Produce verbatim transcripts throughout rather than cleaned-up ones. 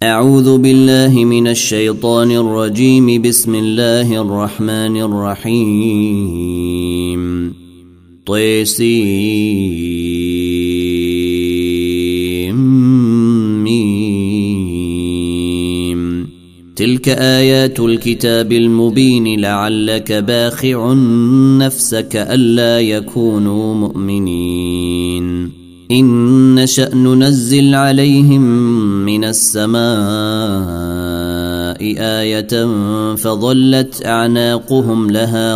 أعوذ بالله من الشيطان الرجيم. بسم الله الرحمن الرحيم. طيسيم. تلك آيات الكتاب المبين لعلك باخع نفسك ألا يكونوا مؤمنين. إن نشأ ننزل عليهم من السماء آية فظلت أعناقهم لها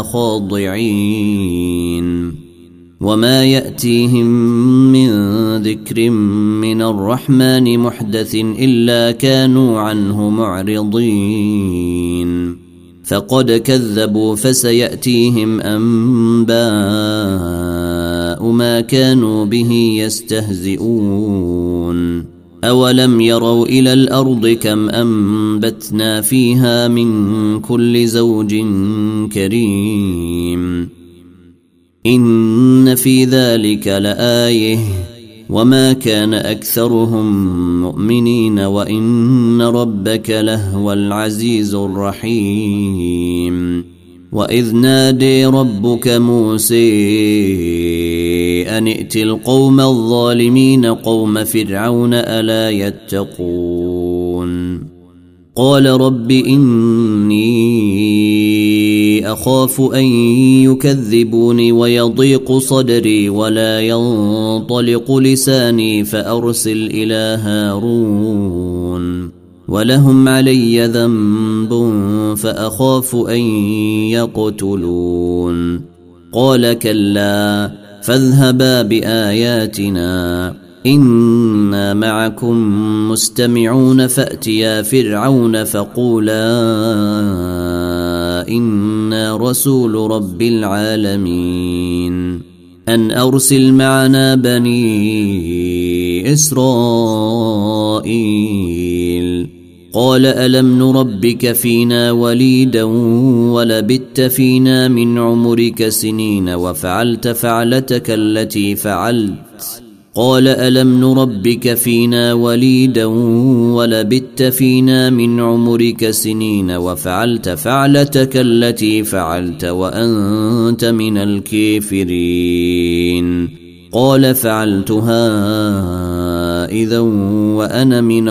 خاضعين وما يأتيهم من ذكر من الرحمن محدث إلا كانوا عنه معرضين. فقد كذبوا فسيأتيهم أنباء ما كانوا به يستهزئون. أولم يروا إلى الأرض كم أنبتنا فيها من كل زوج كريم إن في ذلك لآية وما كان أكثرهم مؤمنين وإن ربك لهو العزيز الرحيم. وإذ نادي ربك موسى أن ائت القوم الظالمين قوم فرعون ألا يتقون. قال رب إني أخاف أن يكذبوني ويضيق صدري ولا ينطلق لساني فأرسل إلى هارون ولهم علي ذنب فأخاف أن يقتلون. قال كلا فاذهبا بآياتنا إنا معكم مستمعون فأتيا فرعون فقولا إنا رسول رب العالمين أن أرسل معنا بني إسرائيل. قال ألم نربك فينا وليدا ولبت فينا من عمرك سنين وفعلت فعلتك التي فعلت. قال ألم نربك فينا وليدا ولبت فينا من عمرك سنين وفعلت فعلتك التي فعلت وأنت من الكافرين. قال فعلتها إذا وأنا من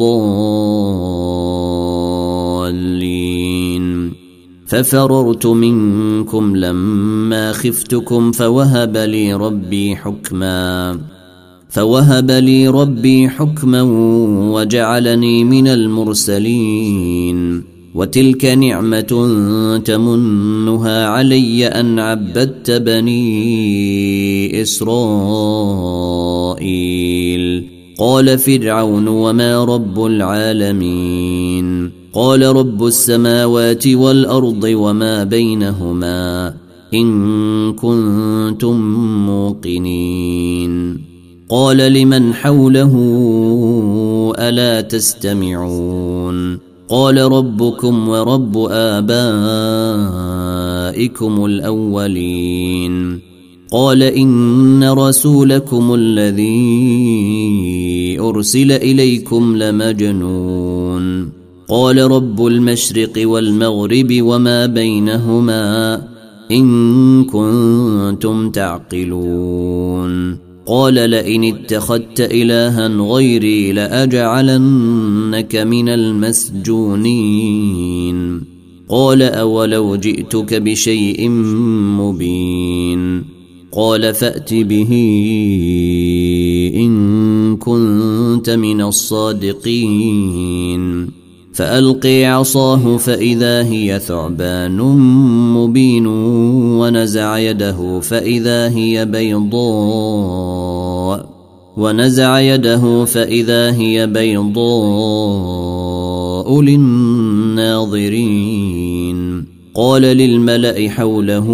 الضالين ففررت منكم لما خفتكم فوهب لي ربي حكما فوهب لي ربي حكما وجعلني من المرسلين. وتلك نعمة تمنها علي أن عبدت بني إسرائيل. قال فرعون وما رب العالمين. قال رب السماوات والأرض وما بينهما إن كنتم موقنين. قال لمن حوله ألا تستمعون. قال ربكم ورب آبائكم الأولين. قال إن رسولكم الذي أرسل إليكم لمجنون. قال رب المشرق والمغرب وما بينهما إن كنتم تعقلون. قال لئن اتخذت إلها غيري لأجعلنك من المسجونين. قال أولو جئتك بشيء مبين. قال فأت به إن كنت من الصادقين. فألقي عصاه فإذا هي ثعبان مبين ونزع يده فإذا هي بيضاء ونزع يده فإذا هي بيضاء للناظرين. قال للملأ حوله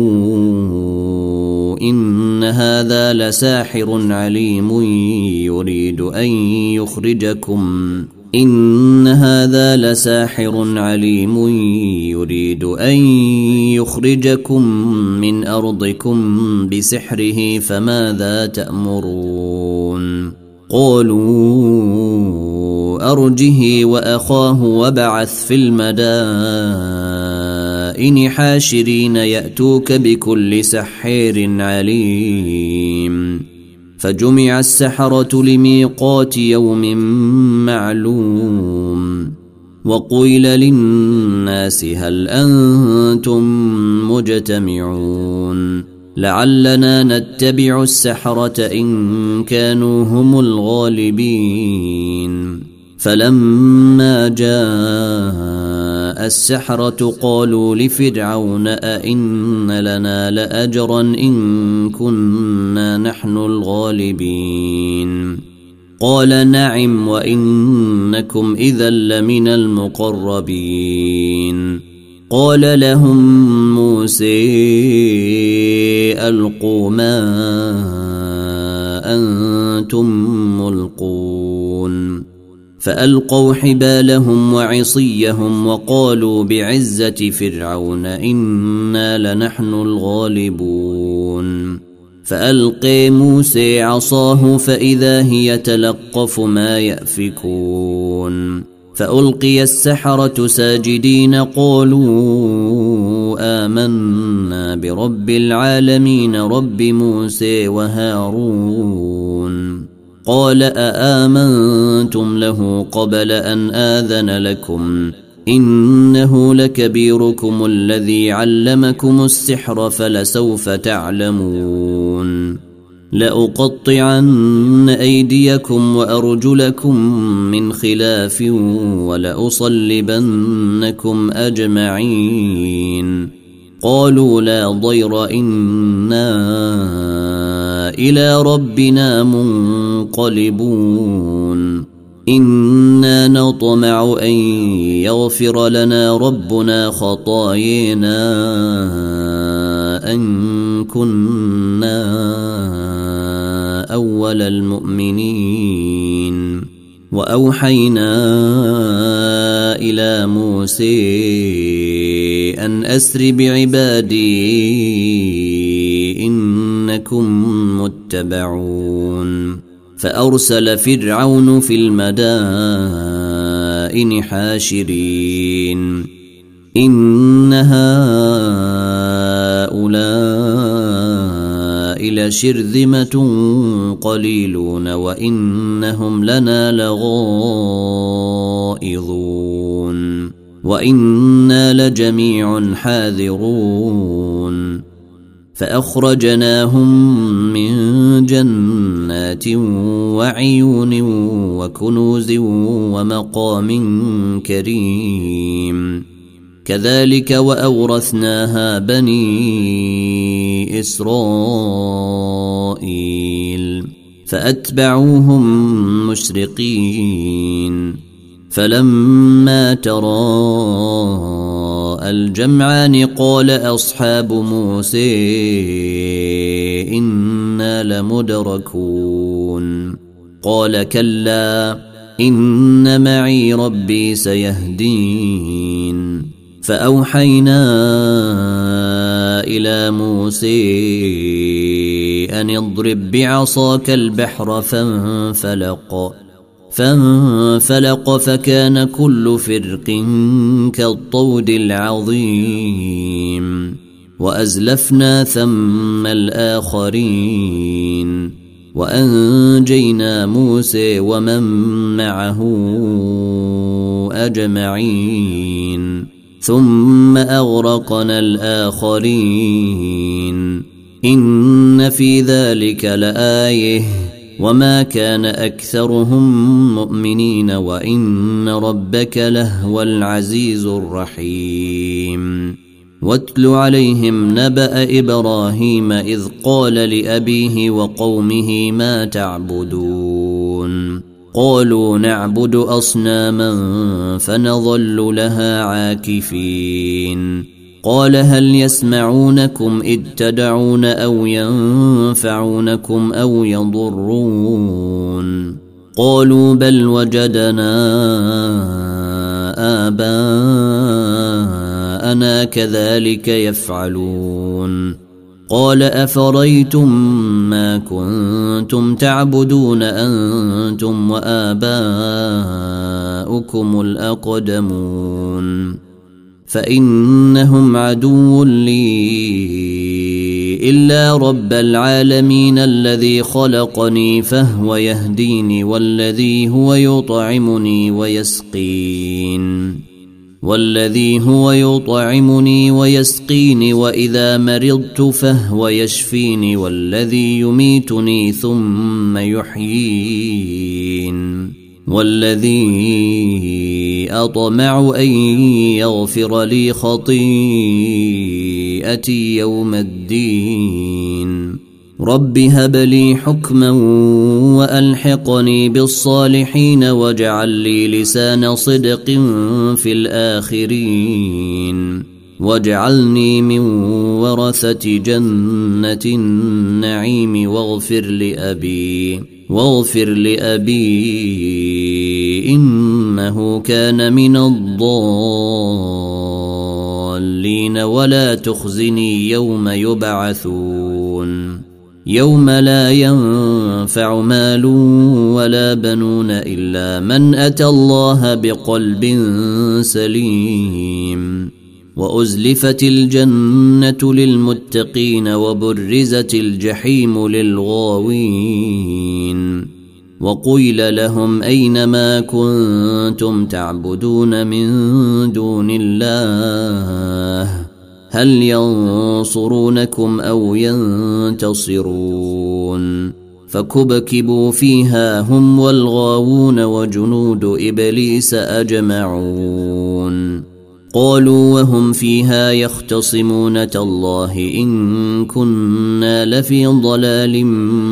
إن هذا لساحر عليم يريد أن يخرجكم إن هذا لساحر عليم يريد أن يخرجكم من أرضكم بسحره فماذا تأمرون؟ قالوا وأرجه وأخاه وابعث في المدائن حاشرين يأتوك بكل سحير عليم فجمع السحرة لميقات يوم معلوم وقيل للناس هل أنتم مجتمعون لعلنا نتبع السحرة إن كانوا هم الغالبين فلما جاء السحرة قالوا لفرعون أئن لنا لأجرا إن كنا نحن الغالبين قال نعم وإنكم إذا لمن المقربين قال لهم موسى ألقوا ما أنتم ملقون فألقوا حبالهم وعصيهم وقالوا بعزة فرعون إنا لنحن الغالبون فألقي موسى عصاه فإذا هي تلقف ما يأفكون فألقي السحرة ساجدين قالوا آمنا برب العالمين رب موسى وهارون قال أآمنتم له قبل أن آذن لكم إنه لكبيركم الذي علمكم السحر فلسوف تعلمون لأقطعن أيديكم وأرجلكم من خلاف ولأصلبنكم أجمعين قالوا لا ضير إنا إلى ربنا منقلبون إنا نطمع أن يغفر لنا ربنا خطايانا أن كنا أول المؤمنين وأوحينا إلى موسى أن أسر بعبادي إنكم متبعون فأرسل فرعون في المدائن حاشرين إن هؤلاء لشرذمة قليلون وإنهم لنا لغائظون وإنا لجميع حاذرون فأخرجناهم من جنات وعيون وكنوز ومقام كريم كذلك وأورثناها بني إسرائيل فأتبعوهم مشرقين فلما تراءى الجمعان قال أصحاب موسى إنا لمدركون قال كلا إن معي ربي سيهدين فأوحينا إلى موسى أن اضرب بعصاك البحر فانفلق فانفلق فكان كل فرق كالطود العظيم وأزلفنا ثم الآخرين وأنجينا موسى ومن معه أجمعين ثم أغرقنا الآخرين إن في ذلك لآية وما كان أكثرهم مؤمنين وإن ربك لهو العزيز الرحيم واتل عليهم نبأ إبراهيم إذ قال لأبيه وقومه ما تعبدون قالوا نعبد أصناما فنظل لها عاكفين قال هل يسمعونكم إذ تدعون أو ينفعونكم أو يضرون قالوا بل وجدنا آباءنا كذلك يفعلون قال أفريتم ما كنتم تعبدون أنتم وآباؤكم أبناؤكم الأقدمون فإنهم عدو لي إلا رب العالمين الذي خلقني فهو يهديني والذي هو يطعمني ويسقين والذي هو يطعمني ويسقيني وإذا مرضت فهو يشفيني والذي يميتني ثم يحيين والذي أطمع أن يغفر لي خطيئتي يوم الدين رب هب لي حكما وألحقني بالصالحين واجعل لي لسان صدق في الآخرين واجعلني من ورثة جنة النعيم واغفر لأبي واغفر لأبي إنه كان من الضالين ولا تخزني يوم يبعثون يوم لا ينفع مال ولا بنون إلا من أتى الله بقلب سليم وأزلفت الجنة للمتقين وبرزت الجحيم للغاوين وقيل لهم أين ما كنتم تعبدون من دون الله هل ينصرونكم أو ينتصرون فكبكبوا فيها هم والغاوون وجنود إبليس أجمعون قالوا وهم فيها يختصمون تالله إن كنا لفي ضلال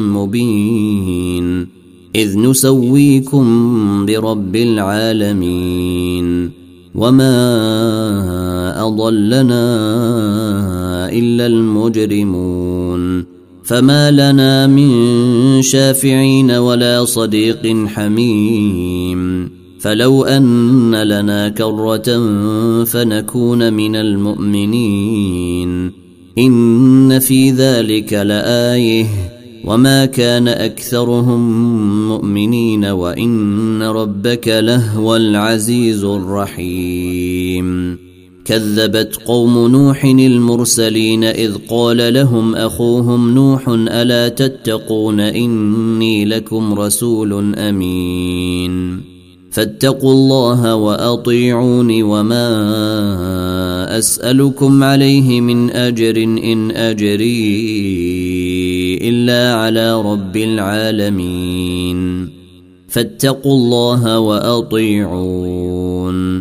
مبين إذ نسويكم برب العالمين وما أضلنا إلا المجرمون فما لنا من شافعين ولا صديق حميم فلو أن لنا كرة فنكون من المؤمنين إن في ذلك لآية وما كان أكثرهم مؤمنين وإن ربك لهو العزيز الرحيم كذبت قوم نوح المرسلين إذ قال لهم أخوهم نوح ألا تتقون إني لكم رسول أمين فاتقوا الله وأطيعوني وما أسألكم عليه من أجر إن أجري إلا على رب العالمين فاتقوا الله وأطيعون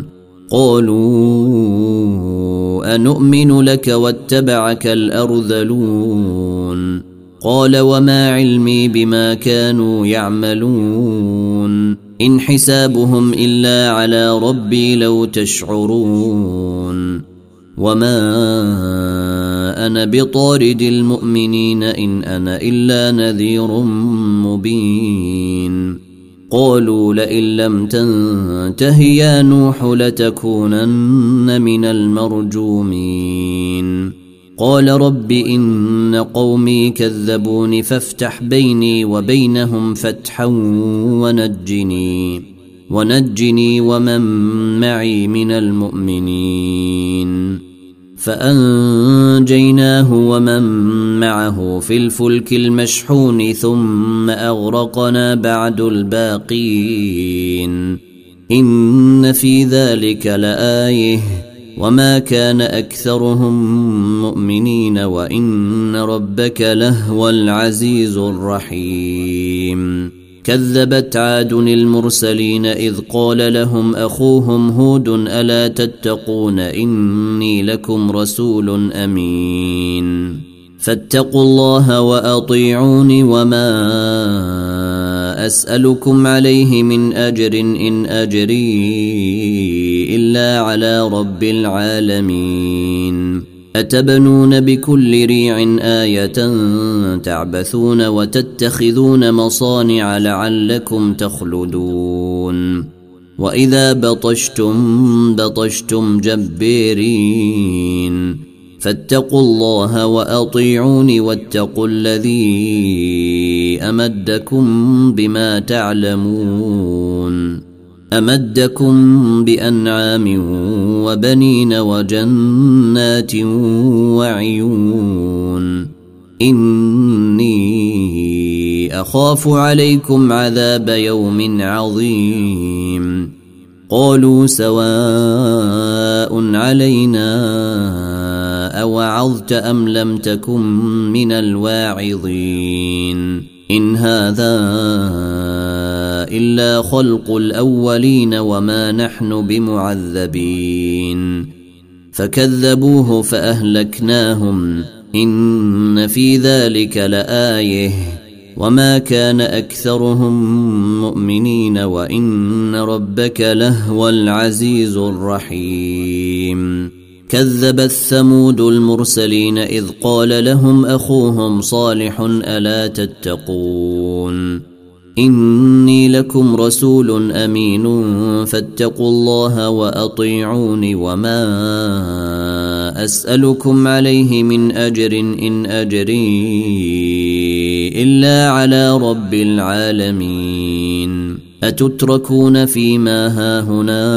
قالوا أنؤمن لك واتبعك الأرذلون قال وما علمي بما كانوا يعملون إن حسابهم إلا على ربي لو تشعرون وما أنا بطارد المؤمنين إن أنا إلا نذير مبين قالوا لئن لم تنته يا نوح لتكونن من المرجومين قال رب إن قومي كذبوني فافتح بيني وبينهم فتحا ونجني ونجني ومن معي من المؤمنين فأنجيناه ومن معه في الفلك المشحون ثم أغرقنا بعد الباقين إن في ذلك لآية وما كان أكثرهم مؤمنين وإن ربك لهو العزيز الرحيم كذبت عاد المرسلين إذ قال لهم أخوهم هود ألا تتقون إني لكم رسول أمين فاتقوا الله وأطيعوني وما أسألكم عليه من أجر إن أجري إلا على رب العالمين أتبنون بكل ريع آية تعبثون وتتخذون مصانع لعلكم تخلدون وإذا بطشتم بطشتم جبارين فاتقوا الله وأطيعوني واتقوا الذي أمدكم بما تعلمون أمدكم بأنعام وبنين وجنات وعيون إني أخاف عليكم عذاب يوم عظيم قالوا سواء علينا أوعظت أم لم تكن من الواعظين إن هذا إلا خلق الأولين وما نحن بمعذبين فكذبوه فأهلكناهم إن في ذلك لآية وما كان أكثرهم مؤمنين وإن ربك لهو العزيز الرحيم كذبت ثمود المرسلين إذ قال لهم أخوهم صالح ألا تتقون إني لكم رسول أمين فاتقوا الله وأطيعون وما أسألكم عليه من أجر إن أجري إلا على رب العالمين أتتركون فيما هاهنا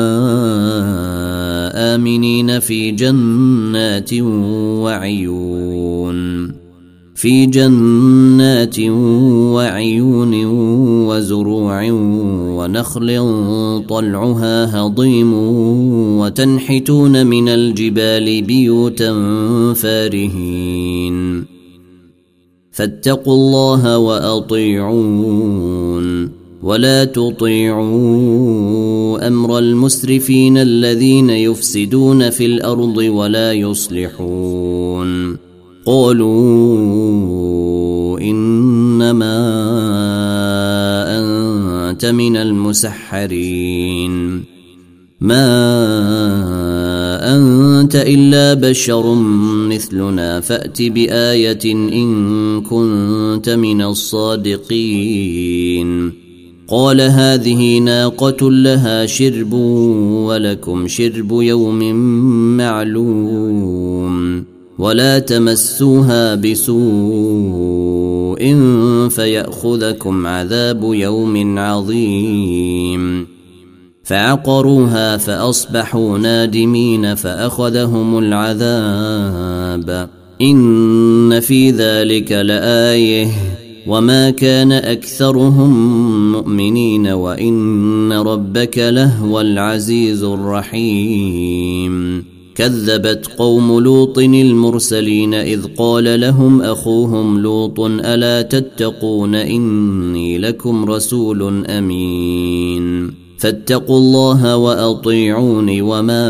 آمنين في جنات وعيون في جنات وعيون وزروع ونخل طلعها هضيم وتنحتون من الجبال بيوتا فارهين فاتقوا الله وأطيعون ولا تطيعوا أمر المسرفين الذين يفسدون في الأرض ولا يصلحون قالوا إنما أنت من المسحرين ما أنت إلا بشر مثلنا فأت بآية إن كنت من الصادقين قال هذه ناقة لها شرب ولكم شرب يوم معلوم ولا تمسوها بسوء فيأخذكم عذاب يوم عظيم فعقروها فأصبحوا نادمين فأخذهم العذاب إن في ذلك لآية وما كان أكثرهم مؤمنين وإن ربك لهو العزيز الرحيم كذبت قوم لوط المرسلين إذ قال لهم أخوهم لوط ألا تتقون إني لكم رسول أمين فاتقوا الله وأطيعون وما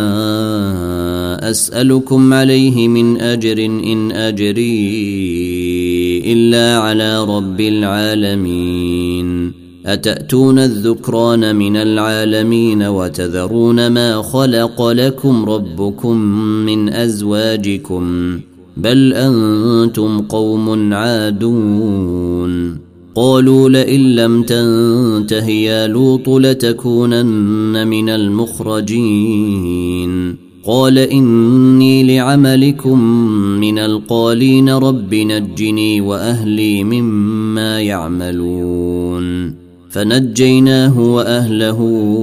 أسألكم عليه من أجر إن أجري إلا على رب العالمين أتأتون الذكران من العالمين وتذرون ما خلق لكم ربكم من أزواجكم بل أنتم قوم عادون قالوا لئن لم تنته يا لوط لتكونن من المخرجين قال إني لعملكم من القالين رب نجني وأهلي مما يعملون فنجيناه وأهله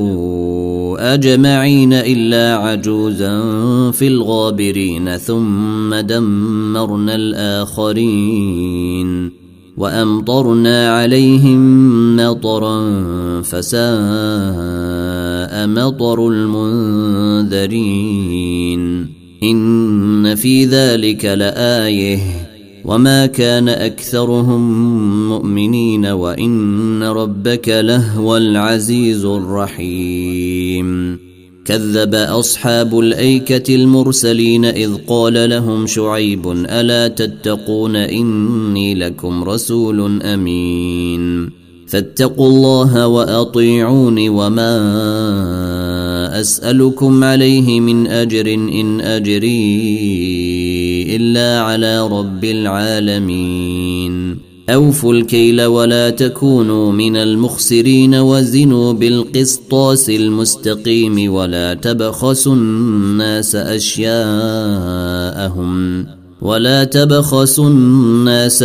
أجمعين إلا عجوزا في الغابرين ثم دمرنا الآخرين وأمطرنا عليهم مطرا فساء مطر المنذرين إن في ذلك لآية وما كان أكثرهم مؤمنين وإن ربك لهو العزيز الرحيم كذب أصحاب الأيكة المرسلين إذ قال لهم شعيب ألا تتقون إني لكم رسول أمين فاتقوا الله وأطيعون وما أسألكم عليه من أجر إن أجري إلا على رب العالمين أوفوا الكيل ولا تكونوا من المخسرين وزنوا بالقسطاس المستقيم ولا تبخسوا الناس أشياءهم ولا تبخسوا الناس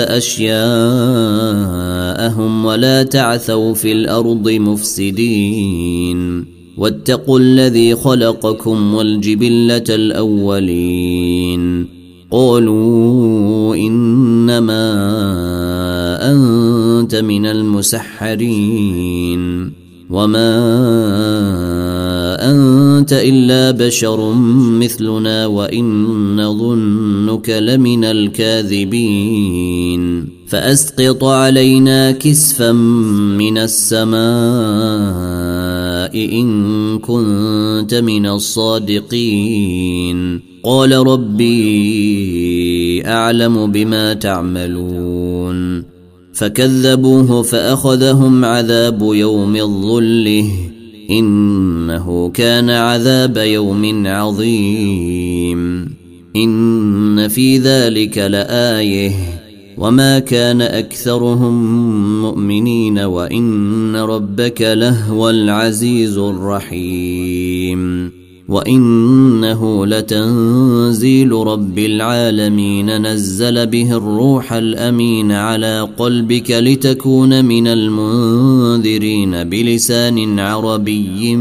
أشياءهم ولا تعثوا في الأرض مفسدين واتقوا الذي خلقكم والجبلة الأولين قالوا إنما أنت من المسحرين وما أنت إلا بشر مثلنا وإن نظنك لمن الكاذبين فأسقط علينا كسفا من السماء إن كنت من الصادقين قال ربي أعلم بما تعملون فكذبوه فأخذهم عذاب يوم الظله إنه كان عذاب يوم عظيم إن في ذلك لآية وما كان أكثرهم مؤمنين وإن ربك لهو العزيز الرحيم وإنه لتنزيل رب العالمين نزل به الروح الأمين على قلبك لتكون من المنذرين بلسان عربي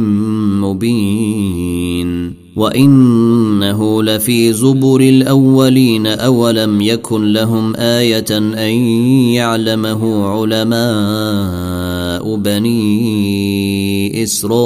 مبين وإنه لفي زبر الأولين أولم يكن لهم آية أن يعلمه علماء بني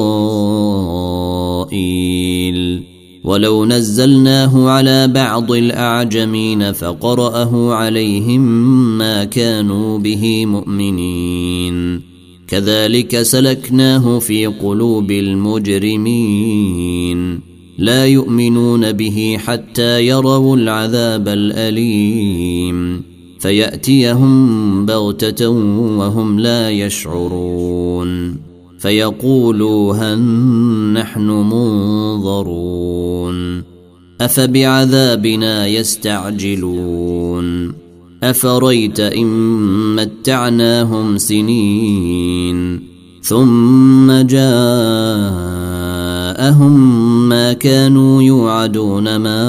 إسرائيل ولو نزلناه على بعض الأعجمين فقرأه عليهم ما كانوا به مؤمنين كذلك سلكناه في قلوب المجرمين لا يؤمنون به حتى يروا العذاب الأليم فيأتيهم بغتة وهم لا يشعرون فيقولوا هل نحن منظرون أفبعذابنا يستعجلون أفريت إن متعناهم سنين ثم جاءهم ما كانوا يوعدون ما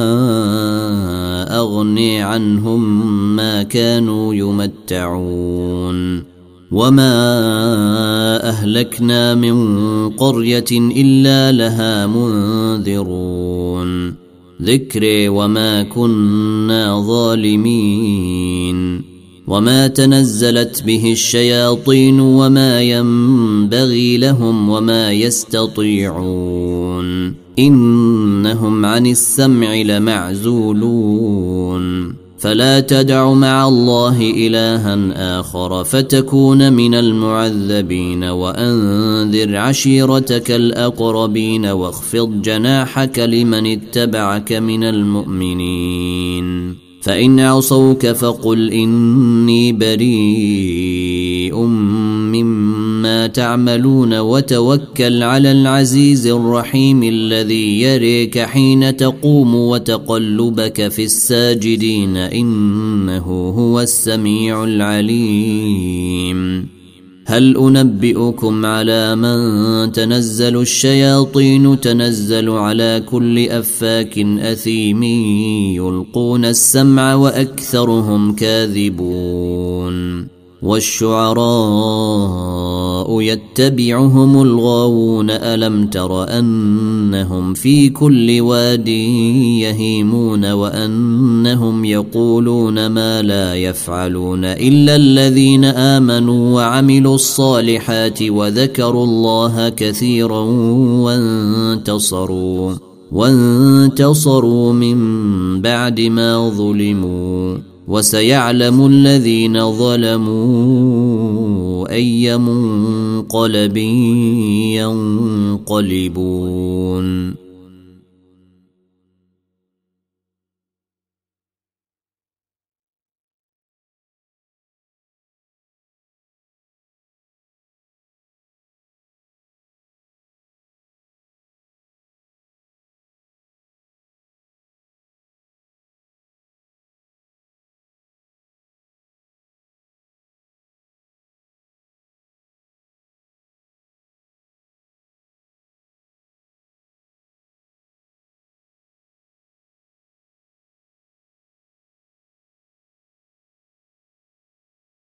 أغني عنهم ما كانوا يمتعون وما أهلكنا من قرية إلا لها منذرون ذكري وما كنا ظالمين وما تنزلت به الشياطين وما ينبغي لهم وما يستطيعون إنهم عن السمع لمعزولون فلا تدع مع الله إلها آخر فتكون من المعذبين وأنذر عشيرتك الأقربين واخفض جناحك لمن اتبعك من المؤمنين فإن عصوك فقل إني بريء مما تعملون وتوكل على العزيز الرحيم الذي يريك حين تقوم وتقلبك في الساجدين إنه هو السميع العليم هل أنبئكم على من تنزل الشياطين تنزل على كل أفاك أثيم يلقون السمع وأكثرهم كاذبون والشعراء يتبعهم الغاوون ألم تر أنهم في كل واد يهيمون وأنهم يقولون ما لا يفعلون إلا الذين آمنوا وعملوا الصالحات وذكروا الله كثيرا وانتصروا وانتصروا من بعد ما ظلموا وسيعلم الذين ظلموا أي منقلب ينقلبون